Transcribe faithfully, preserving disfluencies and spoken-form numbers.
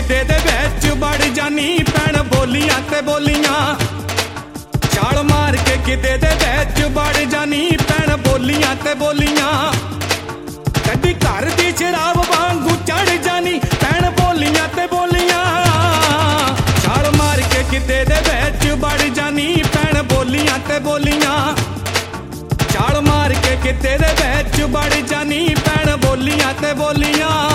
किते दे विच वड़ जानी भैन बोलियां ते बोलियां छाल मार के किते दे विच वड़ जानी भैन बोलियां ते बोलियां कदी घर दी शराब वांगू चढ़ जानी भैन बोलियां ते बोलियां छाल मार के किते दे विच वड़ जानी भैन बोलियां ते बोलियां छाल मार के किते दे विच वड़ जानी भैन बोलियां ते बोलियां।